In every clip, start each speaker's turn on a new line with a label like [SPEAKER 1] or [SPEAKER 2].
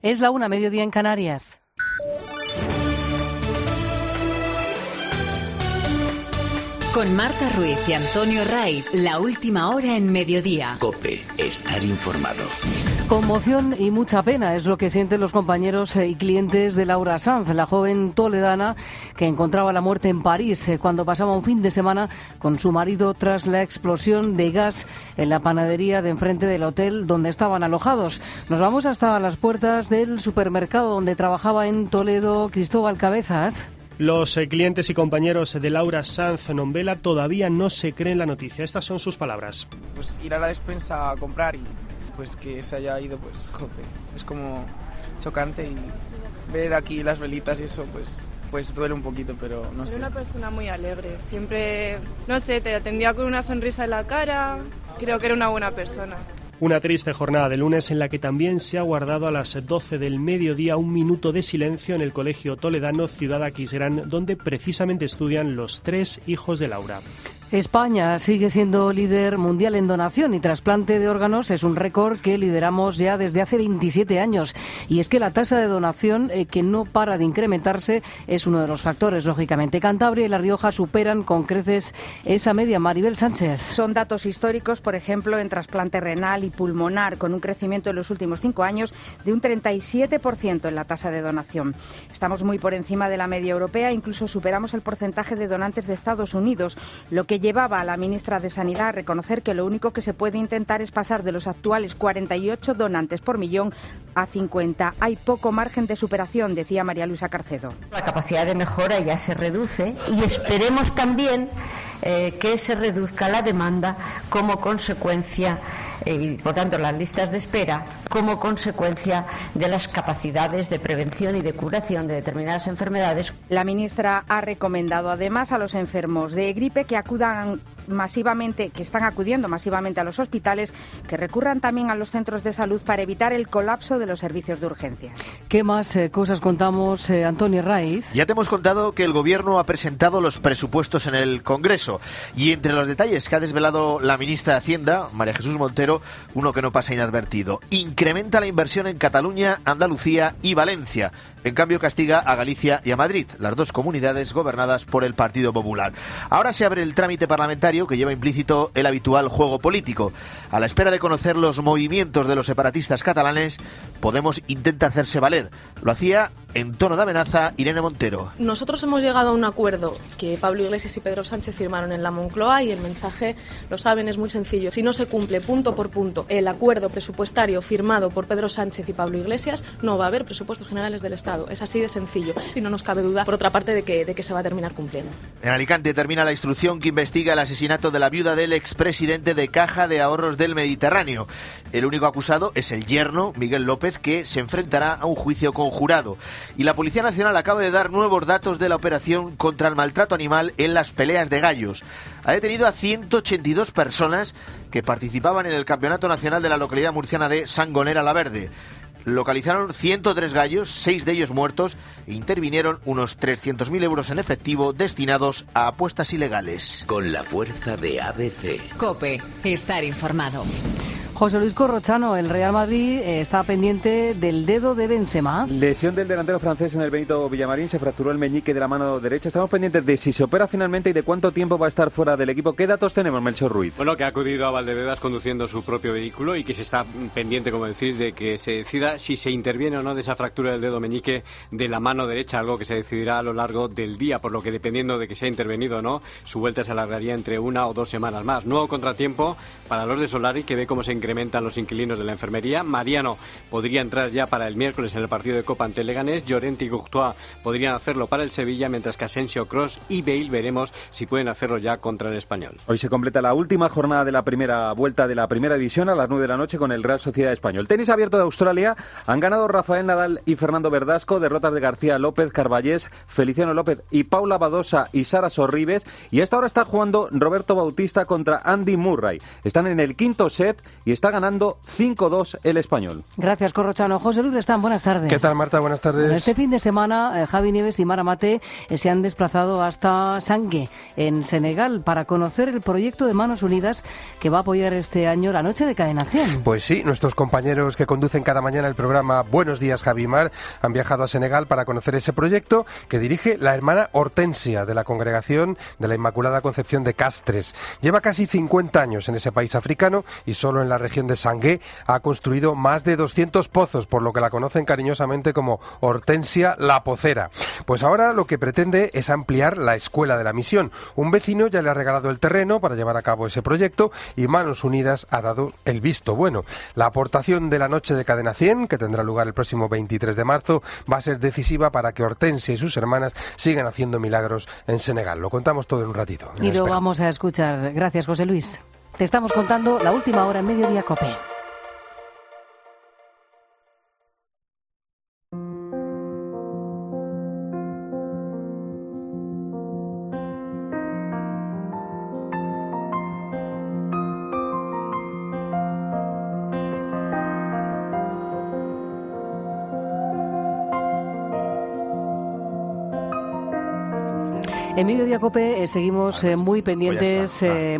[SPEAKER 1] Es la 1:00, mediodía en Canarias.
[SPEAKER 2] Con Marta Ruiz y Antonio Raiz, la última hora en Mediodía.
[SPEAKER 3] COPE, estar informado.
[SPEAKER 1] Conmoción y mucha pena es lo que sienten los compañeros y clientes de Laura Sanz, la joven toledana que encontraba la muerte en París cuando pasaba un fin de semana con su marido tras la explosión de gas en la panadería de enfrente del hotel donde estaban alojados. Nos vamos hasta las puertas del supermercado donde trabajaba en Toledo Cristóbal Cabezas.
[SPEAKER 4] Los clientes y compañeros de Laura Sanz Nombela todavía no se creen la noticia. Estas son sus palabras.
[SPEAKER 5] Pues ir a la despensa a comprar y pues que se haya ido, pues joder, es como chocante, y ver aquí las velitas y eso pues duele un poquito, pero no sé.
[SPEAKER 6] Era una persona muy alegre, siempre, no sé, te atendía con una sonrisa en la cara, creo que era una buena persona.
[SPEAKER 4] Una triste jornada de lunes en la que también se ha guardado a las 12 del mediodía un minuto de silencio en el colegio toledano Ciudad Aquisgrán, donde precisamente estudian los 3 hijos de Laura.
[SPEAKER 1] España sigue siendo líder mundial en donación y trasplante de órganos. Es un récord que lideramos ya desde hace 27 años. Y es que la tasa de donación, que no para de incrementarse, es uno de los factores, lógicamente. Cantabria y La Rioja superan con creces esa media. Maribel Sánchez.
[SPEAKER 7] Son datos históricos, por ejemplo, en trasplante renal y pulmonar, con un crecimiento en los últimos 5 años de un 37% en la tasa de donación. Estamos muy por encima de la media europea, incluso superamos el porcentaje de donantes de Estados Unidos, lo que llevaba a la ministra de Sanidad a reconocer que lo único que se puede intentar es pasar de los actuales 48 donantes por millón a 50. Hay poco margen de superación, decía María Luisa Carcedo.
[SPEAKER 8] La capacidad de mejora ya se reduce y esperemos también que se reduzca la demanda como consecuencia y, por tanto, las listas de espera como consecuencia de las capacidades de prevención y de curación de determinadas enfermedades.
[SPEAKER 7] La ministra ha recomendado además a los enfermos de gripe que acudan masivamente, que están acudiendo masivamente a los hospitales, que recurran también a los centros de salud para evitar el colapso de los servicios de urgencias.
[SPEAKER 1] ¿Qué más cosas contamos, Antonio Raiz?
[SPEAKER 9] Ya te hemos contado que el Gobierno ha presentado los presupuestos en el Congreso y entre los detalles que ha desvelado la ministra de Hacienda, María Jesús Montero, uno que no pasa inadvertido. Incrementa la inversión en Cataluña, Andalucía y Valencia. En cambio, castiga a Galicia y a Madrid, las dos comunidades gobernadas por el Partido Popular. Ahora se abre el trámite parlamentario que lleva implícito el habitual juego político. A la espera de conocer los movimientos de los separatistas catalanes, Podemos intenta hacerse valer. Lo hacía en tono de amenaza Irene Montero.
[SPEAKER 10] Nosotros hemos llegado a un acuerdo que Pablo Iglesias y Pedro Sánchez firmaron en la Moncloa y el mensaje, lo saben, es muy sencillo. Si no se cumple punto por punto el acuerdo presupuestario firmado por Pedro Sánchez y Pablo Iglesias, no va a haber presupuestos generales del Estado. Es así de sencillo y no nos cabe duda, por otra parte, de que se va a terminar cumpliendo.
[SPEAKER 9] En Alicante termina la instrucción que investiga el asesinato de la viuda del expresidente de Caja de Ahorros del Mediterráneo. El único acusado es el yerno, Miguel López, que se enfrentará a un juicio conjurado. Y la Policía Nacional acaba de dar nuevos datos de la operación contra el maltrato animal en las peleas de gallos. Ha detenido a 182 personas que participaban en el Campeonato Nacional de la localidad murciana de Sangonera la Verde. Localizaron 103 gallos, 6 de ellos muertos, e intervinieron unos 300.000 euros en efectivo destinados a apuestas ilegales.
[SPEAKER 3] Con la fuerza de ABC.
[SPEAKER 2] COPE, estar informado.
[SPEAKER 1] José Luis Corrochano, el Real Madrid está pendiente del dedo de Benzema.
[SPEAKER 11] Lesión del delantero francés en el Benito Villamarín, se fracturó el meñique de la mano derecha. Estamos pendientes de si se opera finalmente y de cuánto tiempo va a estar fuera del equipo. ¿Qué datos tenemos, Melchor Ruiz?
[SPEAKER 12] Bueno, que ha acudido a Valdebebas conduciendo su propio vehículo y que se está pendiente, como decís, de que se decida si se interviene o no de esa fractura del dedo meñique de la mano derecha, algo que se decidirá a lo largo del día, por lo que dependiendo de que se ha intervenido o no, su vuelta se alargaría entre 1 o 2 semanas más. Nuevo contratiempo para los de Solari, que ve cómo se incrementan los inquilinos de la enfermería. Mariano podría entrar ya para el miércoles en el partido de Copa ante Leganés. Llorente y Courtois podrían hacerlo para el Sevilla, mientras que Asensio, Kroos y Bale veremos si pueden hacerlo ya contra el Español.
[SPEAKER 11] Hoy se completa la última jornada de la primera vuelta de la primera división a las 9 de la noche con el Real Sociedad Español. Tenis abierto de Australia. Han ganado Rafael Nadal y Fernando Verdasco, derrotas de García López, Carballés, Feliciano López y Paula Badosa y Sara Sorribes. Y a esta hora está jugando Roberto Bautista contra Andy Murray. Están en el quinto set y y está ganando 5-2 el Español.
[SPEAKER 1] Gracias, Corrochano. José Luis Restán, buenas tardes.
[SPEAKER 13] ¿Qué tal, Marta? Buenas tardes.
[SPEAKER 1] Bueno, este fin de semana, Javi Nieves y Mara Mate se han desplazado hasta Sangue, en Senegal, para conocer el proyecto de Manos Unidas que va a apoyar este año la Noche de Cadena 100.
[SPEAKER 13] Pues sí, nuestros compañeros que conducen cada mañana el programa Buenos Días, Javi y Mar, han viajado a Senegal para conocer ese proyecto que dirige la hermana Hortensia, de la Congregación de la Inmaculada Concepción de Castres. Lleva casi 50 años en ese país africano y solo en la región de Sangue ha construido más de 200 pozos, por lo que la conocen cariñosamente como Hortensia la Pocera. Pues ahora lo que pretende es ampliar la escuela de la misión. Un vecino ya le ha regalado el terreno para llevar a cabo ese proyecto y Manos Unidas ha dado el visto bueno. La aportación de la Noche de Cadena 100, que tendrá lugar el próximo 23 de marzo, va a ser decisiva para que Hortensia y sus hermanas sigan haciendo milagros en Senegal. Lo contamos todo en un ratito.
[SPEAKER 1] Y lo vamos a escuchar. Gracias, José Luis. Te estamos contando la última hora en Mediodía COPE. En Mediodía COPE seguimos muy pendientes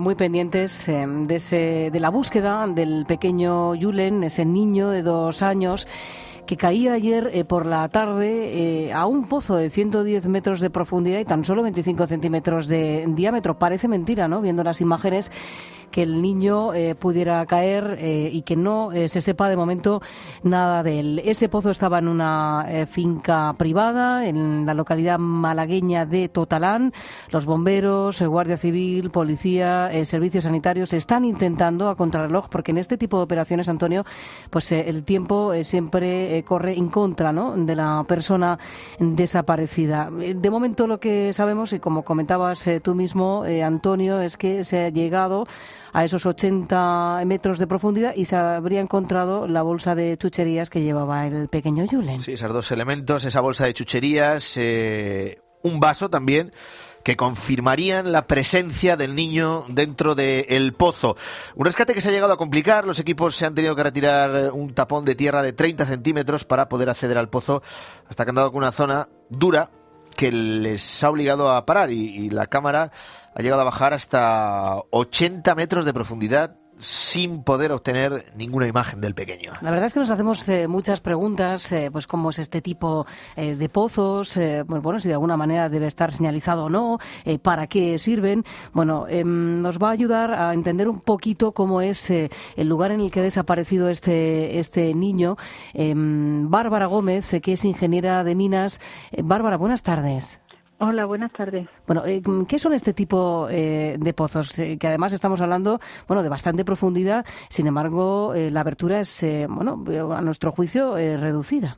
[SPEAKER 1] de la búsqueda del pequeño Julen, ese niño de 2 años que caía ayer por la tarde a un pozo de 110 metros de profundidad y tan solo 25 centímetros de diámetro. Parece mentira, ¿no?, viendo las imágenes, que el niño pudiera caer y que no se sepa de momento nada de él. Ese pozo estaba en una finca privada en la localidad malagueña de Totalán. Los bomberos, Guardia Civil, policía, servicios sanitarios están intentando a contrarreloj, porque en este tipo de operaciones, Antonio, pues el tiempo siempre corre en contra, ¿no?, de la persona desaparecida. De momento lo que sabemos, y como comentabas tú mismo, Antonio, es que se ha llegado a esos 80 metros de profundidad y se habría encontrado la bolsa de chucherías que llevaba el pequeño Julen.
[SPEAKER 9] Sí, esos 2 elementos, esa bolsa de chucherías, un vaso también, que confirmarían la presencia del niño dentro del pozo. Un rescate que se ha llegado a complicar. Los equipos se han tenido que retirar un tapón de tierra de 30 centímetros para poder acceder al pozo, hasta que han dado con una zona dura que les ha obligado a parar y la cámara ha llegado a bajar hasta 80 metros de profundidad sin poder obtener ninguna imagen del pequeño.
[SPEAKER 1] La verdad es que nos hacemos muchas preguntas, pues cómo es este tipo de pozos, pues bueno, si de alguna manera debe estar señalizado o no, para qué sirven. Bueno, nos va a ayudar a entender un poquito cómo es el lugar en el que ha desaparecido este niño. Bárbara Gómez, que es ingeniera de minas. Bárbara, buenas tardes.
[SPEAKER 14] Hola, buenas tardes.
[SPEAKER 1] Bueno, ¿qué son este tipo de pozos? Que además estamos hablando, bueno, de bastante profundidad. Sin embargo, la abertura es, bueno, a nuestro juicio, reducida.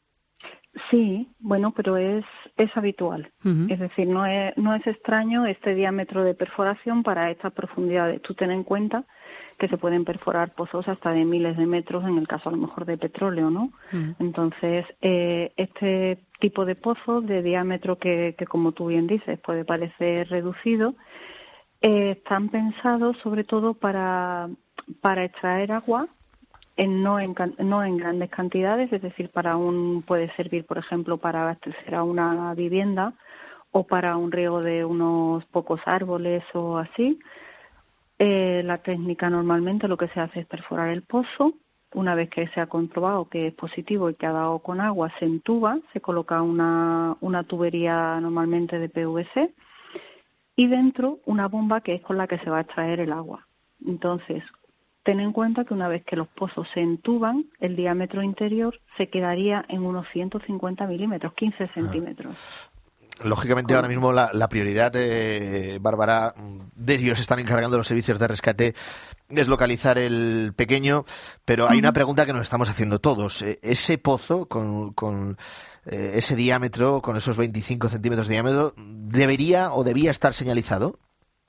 [SPEAKER 14] Sí, bueno, pero es habitual. Uh-huh. Es decir, no es extraño este diámetro de perforación para estas profundidades. Tú ten en cuenta que se pueden perforar pozos hasta de miles de metros, en el caso a lo mejor de petróleo, ¿no? Uh-huh. Entonces, este tipo de pozos de diámetro que como tú bien dices, puede parecer reducido, están pensados sobre todo para extraer agua, no en grandes cantidades, es decir, puede servir, por ejemplo, para abastecer a una vivienda o para un riego de unos pocos árboles o así. La técnica normalmente lo que se hace es perforar el pozo. Una vez que se ha comprobado que es positivo y que ha dado con agua, se entuba, se coloca una tubería normalmente de PVC y dentro una bomba que es con la que se va a extraer el agua. Entonces, ten en cuenta que una vez que los pozos se entuban, el diámetro interior se quedaría en unos 150 milímetros, 15 centímetros.
[SPEAKER 9] Lógicamente ahora mismo la prioridad, Bárbara, de ellos están encargando los servicios de rescate, es localizar el pequeño, pero hay una pregunta que nos estamos haciendo todos. Ese pozo con ese diámetro, con esos 25 centímetros de diámetro, ¿debería o debía estar señalizado?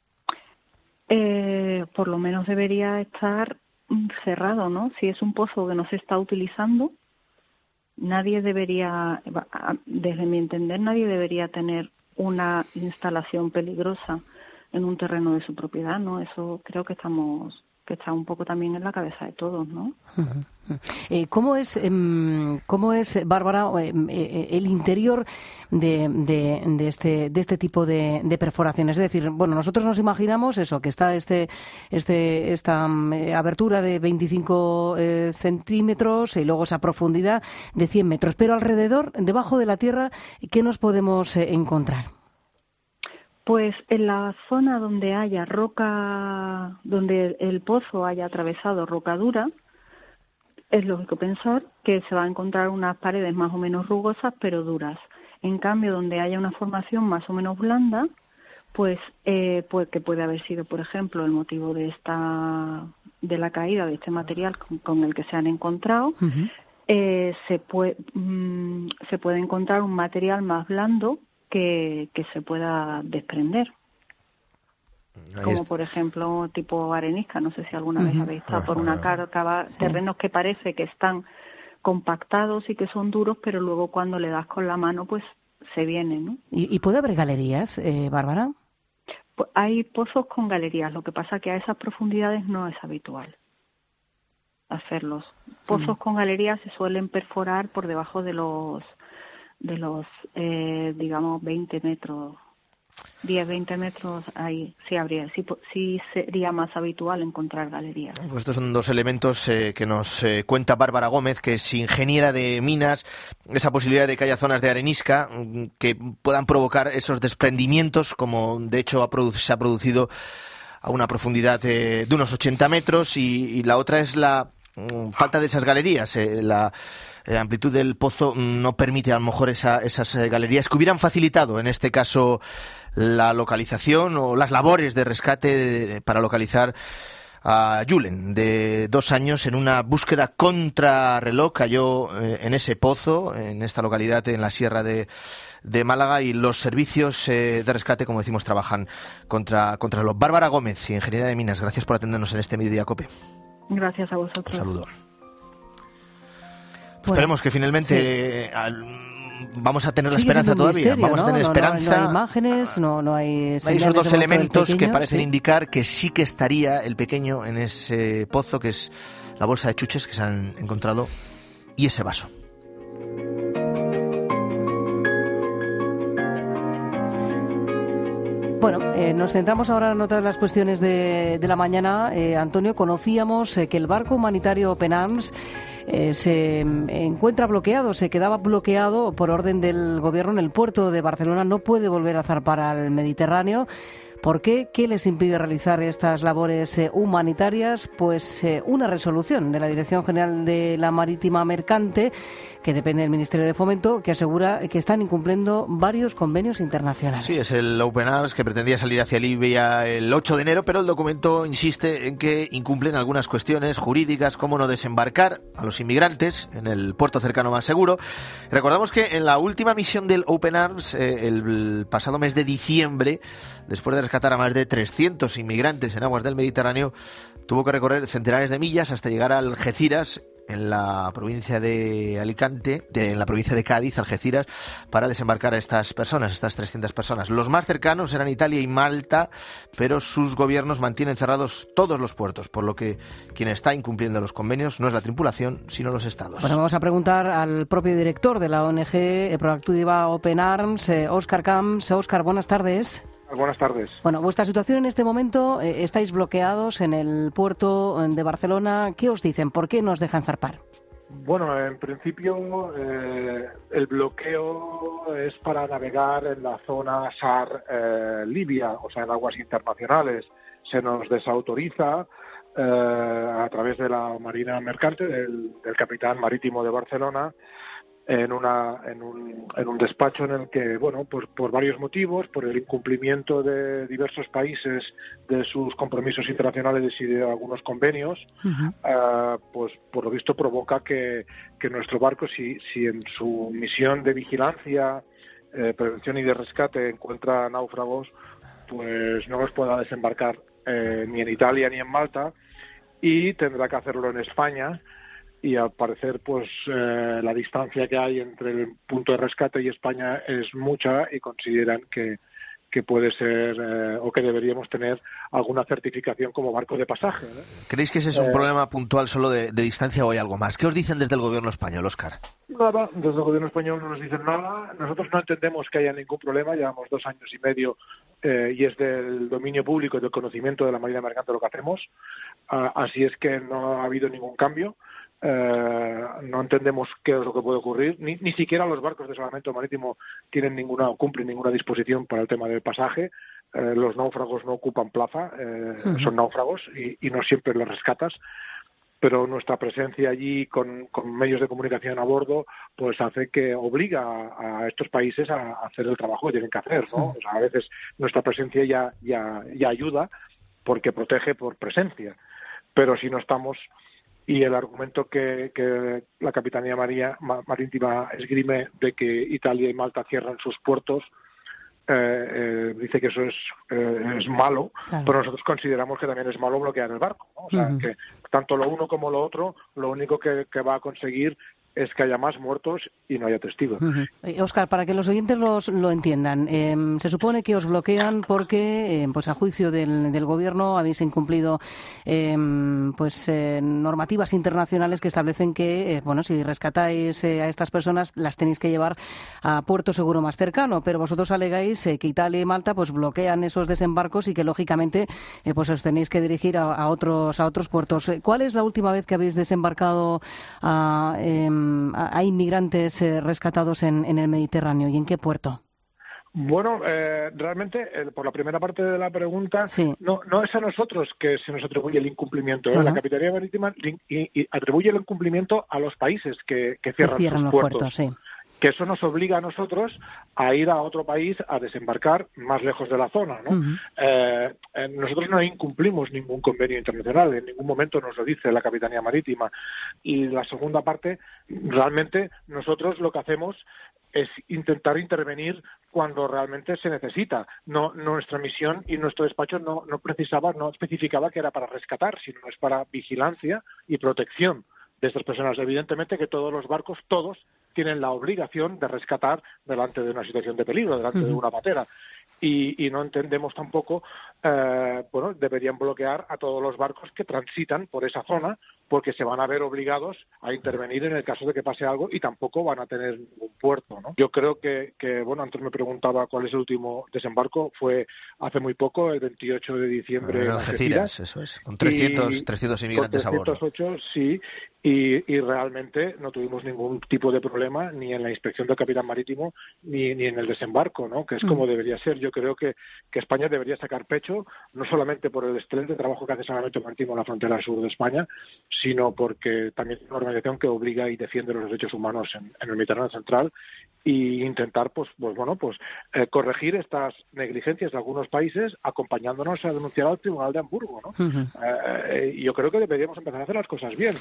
[SPEAKER 14] Por lo menos debería estar cerrado, ¿no? Si es un pozo que no se está utilizando, nadie debería, desde mi entender, nadie debería tener una instalación peligrosa en un terreno de su propiedad, ¿no? Eso creo que estamos que está un poco también en la cabeza de todos, ¿no?
[SPEAKER 1] ¿Cómo es, Bárbara, el interior de este tipo de perforaciones? Es decir, bueno, nosotros nos imaginamos eso, que está esta abertura de 25 centímetros y luego esa profundidad de 100 metros. Pero alrededor, debajo de la tierra, ¿qué nos podemos encontrar?
[SPEAKER 14] Pues en la zona donde haya roca, donde el pozo haya atravesado roca dura, es lógico pensar que se va a encontrar unas paredes más o menos rugosas pero duras. En cambio, donde haya una formación más o menos blanda, pues que puede haber sido, por ejemplo, el motivo de la caída de este material con el que se han encontrado, se puede encontrar un material más blando que se pueda desprender. Como por ejemplo tipo arenisca, no sé si alguna vez habéis estado por una carga, terrenos que parece que están compactados y que son duros, pero luego cuando le das con la mano pues se viene, ¿no?
[SPEAKER 1] ¿Y puede haber galerías, Bárbara?
[SPEAKER 14] Pues hay pozos con galerías, lo que pasa que a esas profundidades no es habitual hacerlos. Pozos con galerías se suelen perforar por debajo de los digamos 20 metros, 10-20 metros, ahí sí sería más habitual encontrar galerías.
[SPEAKER 9] Pues estos son dos elementos que nos cuenta Bárbara Gómez, que es ingeniera de minas, esa posibilidad de que haya zonas de arenisca que puedan provocar esos desprendimientos, como de hecho se ha producido a una profundidad de unos 80 metros, y la otra es la falta de esas galerías. La amplitud del pozo no permite a lo mejor esas galerías que hubieran facilitado en este caso la localización o las labores de rescate para localizar a Julen, de 2 años, en una búsqueda contrarreloj. Cayó en ese pozo, en esta localidad, en la sierra de Málaga, y los servicios de rescate, como decimos, trabajan contrarreloj. Bárbara Gómez, ingeniera de minas, gracias por atendernos en este Mediodía COPE.
[SPEAKER 14] Gracias a vosotros.
[SPEAKER 9] Un saludo. Esperemos que finalmente vamos a tener la esperanza todavía.
[SPEAKER 1] Misterio,
[SPEAKER 9] vamos a tener esperanza.
[SPEAKER 1] No hay imágenes, no hay.
[SPEAKER 9] Hay esos dos elementos
[SPEAKER 1] pequeño,
[SPEAKER 9] que parecen indicar que sí que estaría el pequeño en ese pozo, que es la bolsa de chuches que se han encontrado y ese vaso.
[SPEAKER 1] Bueno, nos centramos ahora en otras de las cuestiones de la mañana. Antonio, conocíamos que el barco humanitario Open Arms se encuentra bloqueado, se quedaba bloqueado por orden del gobierno en el puerto de Barcelona. No puede volver a zarpar al Mediterráneo. ¿Por qué? ¿Qué les impide realizar estas labores humanitarias? Pues una resolución de la Dirección General de la Marítima Mercante, que depende del Ministerio de Fomento, que asegura que están incumpliendo varios convenios internacionales.
[SPEAKER 9] Sí, es el Open Arms, que pretendía salir hacia Libia el 8 de enero, pero el documento insiste en que incumplen algunas cuestiones jurídicas, como no desembarcar a los inmigrantes en el puerto cercano más seguro. Recordamos que en la última misión del Open Arms, el pasado mes de diciembre, después de rescatar a más de 300 inmigrantes en aguas del Mediterráneo, tuvo que recorrer centenares de millas hasta llegar a Algeciras, en la provincia de Alicante, en la provincia de Cádiz, Algeciras, para desembarcar a estas personas, estas 300 personas. Los más cercanos eran Italia y Malta, pero sus gobiernos mantienen cerrados todos los puertos, por lo que quien está incumpliendo los convenios no es la tripulación, sino los estados.
[SPEAKER 1] Bueno, vamos a preguntar al propio director de la ONG Proactiva Open Arms, Óscar Camps. Óscar, buenas tardes.
[SPEAKER 15] Buenas tardes.
[SPEAKER 1] Bueno, vuestra situación en este momento, estáis bloqueados en el puerto de Barcelona. ¿Qué os dicen? ¿Por qué no os dejan zarpar?
[SPEAKER 15] Bueno, en principio el bloqueo es para navegar en la zona SAR-Libia, o sea, en aguas internacionales. Se nos desautoriza a través de la Marina Mercante, del capitán marítimo de Barcelona, en un despacho en el que, bueno, por varios motivos, por el incumplimiento de diversos países de sus compromisos internacionales y de algunos convenios, pues por lo visto provoca que nuestro barco, si en su misión de vigilancia, prevención y de rescate encuentra náufragos, pues no los pueda desembarcar ni en Italia ni en Malta, y tendrá que hacerlo en España. Y al parecer, pues la distancia que hay entre el punto de rescate y España es mucha, y consideran que que puede ser o que deberíamos tener alguna certificación como barco de pasaje, ¿no?
[SPEAKER 9] ¿Creéis que ese es un problema puntual solo de distancia o hay algo más? ¿Qué os dicen desde el gobierno español, Óscar?
[SPEAKER 15] Nada, desde el gobierno español no nos dicen nada. Nosotros no entendemos que haya ningún problema. Llevamos 2 años y medio y es del dominio público y del conocimiento de la Marina Mercante lo que hacemos. Así es que no ha habido ningún cambio. No entendemos qué es lo que puede ocurrir. Ni siquiera los barcos de salvamento marítimo cumplen ninguna disposición para el tema del pasaje. Los náufragos no ocupan plaza, son náufragos y no siempre los rescatas. Pero nuestra presencia allí con medios de comunicación a bordo pues hace que obliga a estos países a hacer el trabajo que tienen que hacer, ¿no? O sea, a veces nuestra presencia ya ayuda porque protege por presencia, pero si no estamos, y el argumento que la Capitanía Marítima esgrime de que Italia y Malta cierran sus puertos, dice que eso es malo, claro. Pero nosotros consideramos que también es malo bloquear el barco, ¿no? O sea, que tanto lo uno como lo otro, lo único que va a conseguir es que haya más muertos y no haya testigos.
[SPEAKER 1] Óscar, para que los oyentes lo entiendan, se supone que os bloquean porque, pues a juicio del Gobierno, habéis incumplido normativas internacionales que establecen que, si rescatáis a estas personas, las tenéis que llevar a puerto seguro más cercano, pero vosotros alegáis que Italia y Malta pues bloquean esos desembarcos y que, lógicamente, os tenéis que dirigir a otros puertos. ¿Cuál es la última vez que habéis desembarcado a inmigrantes rescatados en el Mediterráneo y en qué puerto?
[SPEAKER 15] Bueno, realmente, por la primera parte de la pregunta, sí. No es a nosotros que se nos atribuye el incumplimiento. La Capitanía Marítima atribuye el incumplimiento a los países que cierran sus
[SPEAKER 1] los
[SPEAKER 15] puertos.
[SPEAKER 1] Sí.
[SPEAKER 15] Que eso nos obliga a nosotros a ir a otro país a desembarcar más lejos de la zona, ¿no? Nosotros no incumplimos ningún convenio internacional, en ningún momento nos lo dice la Capitanía Marítima. Y la segunda parte, realmente nosotros lo que hacemos es intentar intervenir cuando realmente se necesita. Nuestra misión y nuestro despacho no especificaba que era para rescatar, sino es para vigilancia y protección de estas personas. Evidentemente que todos los barcos, todos, tienen la obligación de rescatar delante de una situación de peligro, delante de una patera. Y no entendemos tampoco, deberían bloquear a todos los barcos que transitan por esa zona, porque se van a ver obligados a intervenir en el caso de que pase algo y tampoco van a tener ningún puerto, ¿no? Yo creo que antes me preguntaba cuál es el último desembarco, fue hace muy poco, el 28 de diciembre en
[SPEAKER 9] Algeciras, eso es, con 300 inmigrantes a bordo.
[SPEAKER 15] 308, sí, y realmente no tuvimos ningún tipo de problema ni en la inspección del capitán marítimo ni en el desembarco, ¿no? Que es como debería ser. Yo creo que España debería sacar pecho, no solamente por el excelente trabajo que hace Salvamento Marítimo en la frontera sur de España, sino porque también es una organización que obliga y defiende los derechos humanos en el Mediterráneo central y intentar corregir estas negligencias de algunos países acompañándonos a denunciar al Tribunal de Hamburgo, ¿no? Yo creo que deberíamos empezar a hacer las cosas bien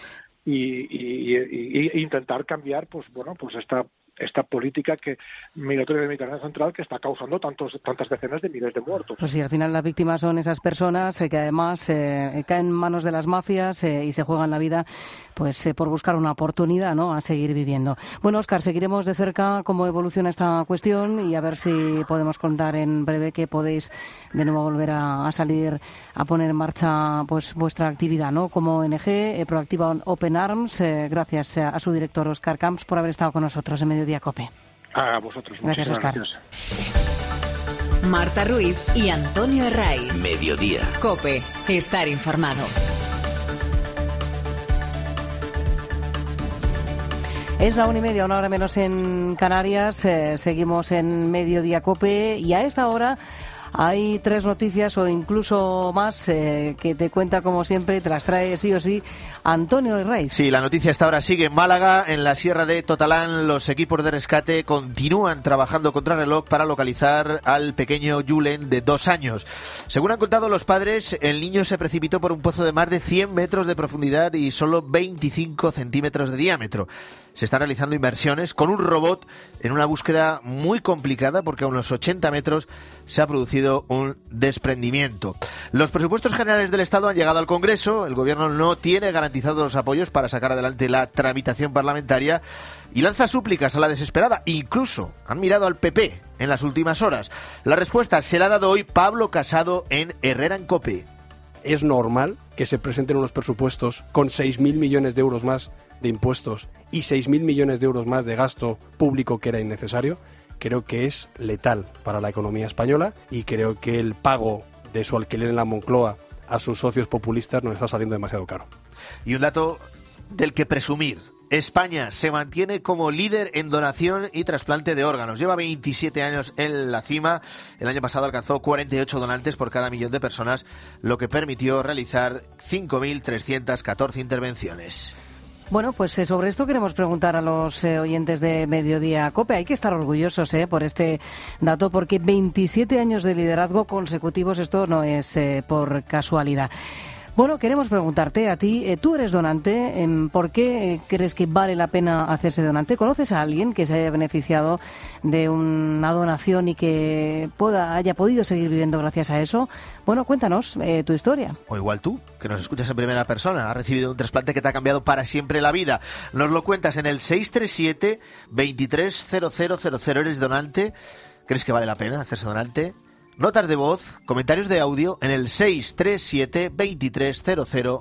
[SPEAKER 15] y intentar cambiar esta política migratoria del Mediterráneo central que está causando tantas decenas de miles de muertos.
[SPEAKER 1] Pues sí, al final las víctimas son esas personas que además caen en manos de las mafias y se juegan la vida por buscar una oportunidad, ¿no?, a seguir viviendo. Bueno, Óscar, seguiremos de cerca cómo evoluciona esta cuestión y a ver si podemos contar en breve que podéis de nuevo volver a salir a poner en marcha vuestra actividad, ¿no?, como ONG Proactiva Open Arms. Gracias a su director, Óscar Camps, por haber estado con nosotros en Mediodía COPE.
[SPEAKER 15] A vosotros.
[SPEAKER 1] Gracias, Óscar.
[SPEAKER 2] Marta Ruiz y Antonio Herraiz.
[SPEAKER 3] Mediodía.
[SPEAKER 2] COPE. Estar informado.
[SPEAKER 1] Es la 1:30, una hora menos en Canarias. Seguimos en Mediodía COPE y a esta hora hay 3 noticias o incluso más que te cuenta, como siempre, te las trae sí o sí Antonio Herraiz.
[SPEAKER 9] Sí, la noticia hasta ahora sigue en Málaga. En la Sierra de Totalán, los equipos de rescate continúan trabajando contra reloj para localizar al pequeño Julen de 2 años. Según han contado los padres, el niño se precipitó por un pozo de más de 100 metros de profundidad y solo 25 centímetros de diámetro. se están realizando inmersiones con un robot en una búsqueda muy complicada porque a unos 80 metros se ha producido un desprendimiento. Los presupuestos generales del Estado han llegado al Congreso. El Gobierno no tiene garantizados los apoyos para sacar adelante la tramitación parlamentaria y lanza súplicas a la desesperada. Incluso han mirado al PP en las últimas horas. La respuesta se la ha dado hoy Pablo Casado en Herrera en COPE.
[SPEAKER 16] Es normal que se presenten unos presupuestos con 6.000 millones de euros más de impuestos y 6.000 millones de euros más de gasto público que era innecesario. Creo que es letal para la economía española y creo que el pago de su alquiler en la Moncloa a sus socios populistas nos está saliendo demasiado caro.
[SPEAKER 9] Y un dato del que presumir. España se mantiene como líder en donación y trasplante de órganos. Lleva 27 años en la cima. El año pasado alcanzó 48 donantes por cada millón de personas, lo que permitió realizar 5.314 intervenciones.
[SPEAKER 1] Bueno, pues sobre esto queremos preguntar a los oyentes de Mediodía COPE. Hay que estar orgullosos por este dato, porque 27 años de liderazgo consecutivos, esto no es por casualidad. Bueno, queremos preguntarte a ti, tú eres donante, ¿por qué crees que vale la pena hacerse donante? ¿Conoces a alguien que se haya beneficiado de una donación y que haya podido seguir viviendo gracias a eso? Bueno, cuéntanos tu historia.
[SPEAKER 9] O igual tú, que nos escuchas en primera persona, has recibido un trasplante que te ha cambiado para siempre la vida. Nos lo cuentas en el 637 230000. ¿Eres donante? ¿Crees que vale la pena hacerse donante? Notas de voz, comentarios de audio en el 637 230000.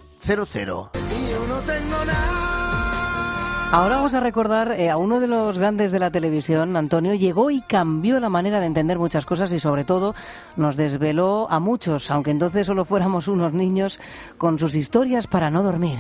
[SPEAKER 1] Ahora vamos a recordar a uno de los grandes de la televisión. Antonio llegó y cambió la manera de entender muchas cosas y sobre todo nos desveló a muchos, aunque entonces solo fuéramos unos niños, con sus historias para no dormir.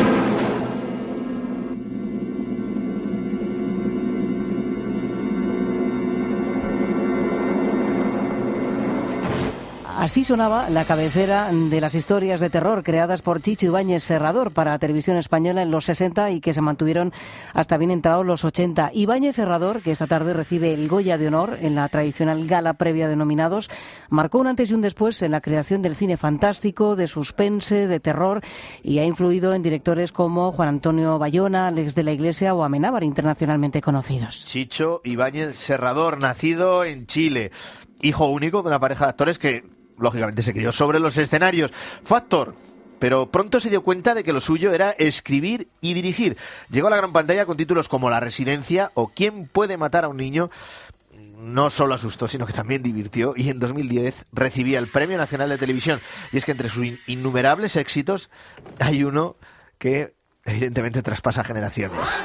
[SPEAKER 1] Así sonaba la cabecera de las historias de terror creadas por Chicho Ibáñez Serrador para Televisión Española en los 60 y que se mantuvieron hasta bien entrados los 80. Ibáñez Serrador, que esta tarde recibe el Goya de Honor en la tradicional gala previa de nominados, marcó un antes y un después en la creación del cine fantástico, de suspense, de terror, y ha influido en directores como Juan Antonio Bayona, Alex de la Iglesia o Amenábar, internacionalmente conocidos.
[SPEAKER 9] Chicho Ibáñez Serrador, nacido en Chile, hijo único de una pareja de actores que lógicamente se crió sobre los escenarios. Fue actor, pero pronto se dio cuenta de que lo suyo era escribir y dirigir. Llegó a la gran pantalla con títulos como La Residencia o ¿Quién puede matar a un niño? No solo asustó, sino que también divirtió, y en 2010 recibía el Premio Nacional de Televisión. Y es que entre sus innumerables éxitos hay uno que evidentemente traspasa generaciones.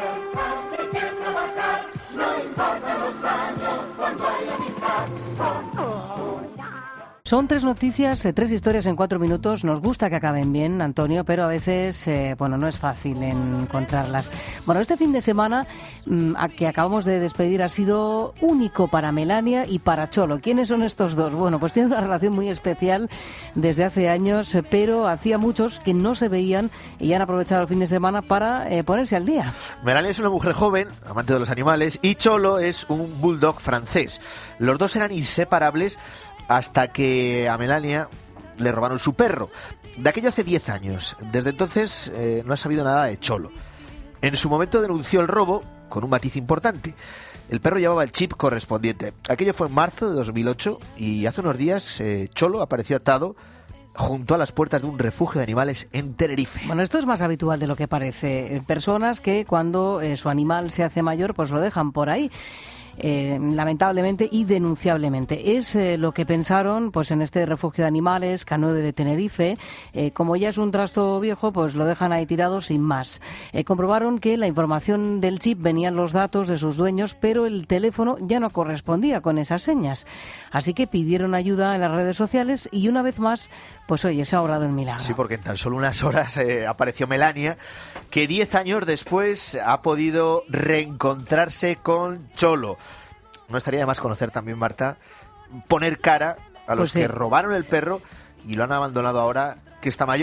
[SPEAKER 1] Son 3 noticias, 3 historias en 4 minutos. Nos gusta que acaben bien, Antonio, pero a veces, no es fácil encontrarlas. Bueno, este fin de semana que acabamos de despedir ha sido único para Melania y para Cholo. ¿Quiénes son estos dos? Bueno, pues tienen una relación muy especial desde hace años, pero hacía muchos que no se veían y han aprovechado el fin de semana para ponerse al día.
[SPEAKER 9] Melania es una mujer joven, amante de los animales, y Cholo es un bulldog francés. Los dos eran inseparables hasta que a Melania le robaron su perro. De aquello hace 10 años. Desde entonces no ha sabido nada de Cholo. En su momento denunció el robo con un matiz importante. El perro llevaba el chip correspondiente. Aquello fue en marzo de 2008 y hace unos días Cholo apareció atado junto a las puertas de un refugio de animales en Tenerife.
[SPEAKER 1] Bueno, esto es más habitual de lo que parece. Personas que cuando su animal se hace mayor, pues lo dejan por ahí. Lamentablemente y denunciablemente. Es lo que pensaron pues en este refugio de animales, K9 de Tenerife. Como ya es un trasto viejo, pues lo dejan ahí tirado sin más. Comprobaron que la información del chip venían los datos de sus dueños, pero el teléfono ya no correspondía con esas señas. Así que pidieron ayuda en las redes sociales y una vez más, pues oye, se ha obrado el milagro.
[SPEAKER 9] Sí, porque en tan solo unas horas apareció Melania, que 10 años después ha podido reencontrarse con Cholo. No estaría de más conocer también, Marta, poner cara a los que robaron el perro y lo han abandonado ahora que está mayor.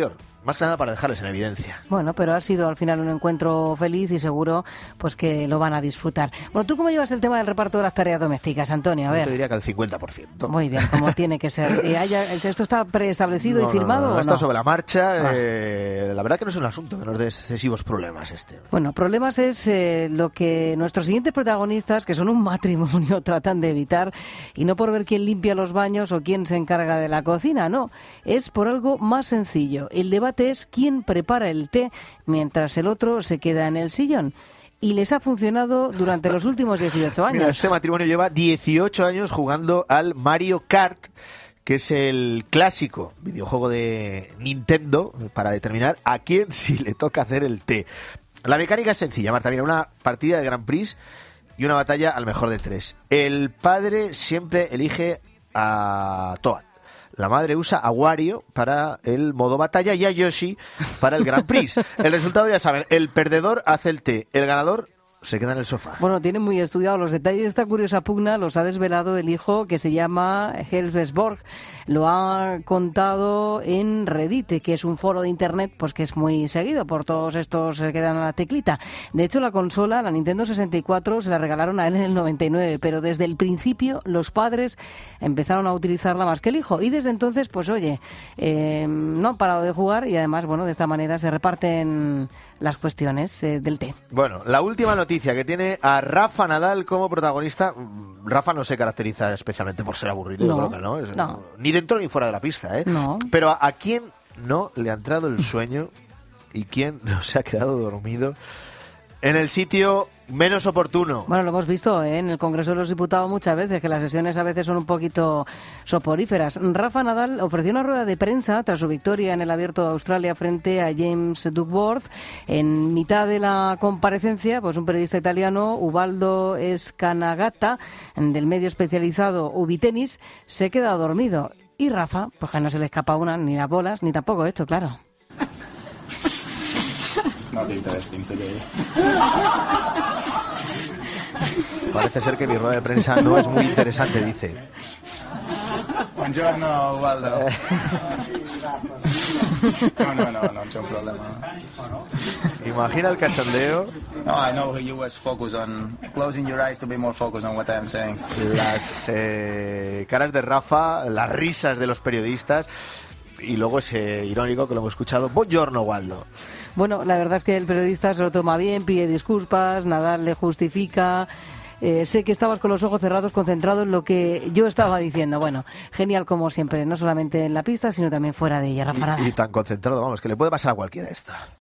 [SPEAKER 9] más que nada para dejarles en evidencia.
[SPEAKER 1] Bueno, pero ha sido al final un encuentro feliz y seguro pues que lo van a disfrutar. Bueno, ¿tú cómo llevas el tema del reparto de las tareas domésticas, Antonio? A ver.
[SPEAKER 9] Yo te diría que al 50%.
[SPEAKER 1] Muy bien, como tiene que ser. ¿Esto está preestablecido y firmado?
[SPEAKER 9] No,
[SPEAKER 1] ¿o
[SPEAKER 9] está
[SPEAKER 1] no?
[SPEAKER 9] sobre la marcha. La verdad que no es un asunto menos de excesivos problemas este.
[SPEAKER 1] Bueno, problemas es lo que nuestros siguientes protagonistas, que son un matrimonio, tratan de evitar, y no por ver quién limpia los baños o quién se encarga de la cocina, no. Es por algo más sencillo. El debate es quién prepara el té mientras el otro se queda en el sillón. Y les ha funcionado durante los últimos 18 años.
[SPEAKER 9] Mira, este matrimonio lleva 18 años jugando al Mario Kart, que es el clásico videojuego de Nintendo para determinar a quién sí le toca hacer el té. La mecánica es sencilla, Marta. Mira, una partida de Grand Prix y una batalla al mejor de 3. El padre siempre elige a Toad. La madre usa a Wario para el modo batalla y a Yoshi para el Grand Prix. El resultado ya saben, el perdedor hace el té, el ganador se queda en el sofá.
[SPEAKER 1] Bueno, tienen muy estudiados los detalles de esta curiosa pugna, los ha desvelado el hijo que se llama Helvesborg. Lo ha contado en Reddit, que es un foro de internet pues que es muy seguido por todos estos que dan a la teclita. De hecho, la consola, la Nintendo 64, se la regalaron a él en el 99, pero desde el principio los padres empezaron a utilizarla más que el hijo. Y desde entonces, pues oye, no han parado de jugar y además, bueno, de esta manera se reparten las cuestiones del té.
[SPEAKER 9] Bueno, la última noticia que tiene a Rafa Nadal como protagonista. Rafa no se caracteriza especialmente por ser aburrido, yo creo que no.
[SPEAKER 1] No.
[SPEAKER 9] Ni dentro ni fuera de la pista, ¿eh?
[SPEAKER 1] No.
[SPEAKER 9] Pero ¿a quién no le ha entrado el sueño y quién no se ha quedado dormido en el sitio menos oportuno?
[SPEAKER 1] Bueno, lo hemos visto en el Congreso de los Diputados muchas veces, que las sesiones a veces son un poquito soporíferas. Rafa Nadal ofreció una rueda de prensa tras su victoria en el Abierto de Australia frente a James Duckworth. En mitad de la comparecencia, pues un periodista italiano, Ubaldo Scanagata, del medio especializado Ubitenis, se queda dormido. Y Rafa, pues que no se le escapa una, ni las bolas, ni tampoco esto, claro.
[SPEAKER 17] It's not interesting today.
[SPEAKER 9] Parece ser que mi rueda de prensa no es muy interesante, dice.
[SPEAKER 17] Buongiorno, Ubaldo. No, c'è un problema.
[SPEAKER 9] Imagina el cachondeo.
[SPEAKER 17] No, I know you was focused on closing your eyes to be more focused on what I'm saying.
[SPEAKER 9] Las caras de Rafa, las risas de los periodistas y luego ese irónico que lo hemos escuchado. Buongiorno, Ubaldo.
[SPEAKER 1] Bueno, la verdad es que el periodista se lo toma bien, pide disculpas, Nadal le justifica. Sé que estabas con los ojos cerrados, concentrado en lo que yo estaba diciendo. Bueno, genial como siempre, no solamente en la pista, sino también fuera de ella, Rafa Nadal.
[SPEAKER 9] Y tan concentrado, vamos, que le puede pasar a cualquiera esto.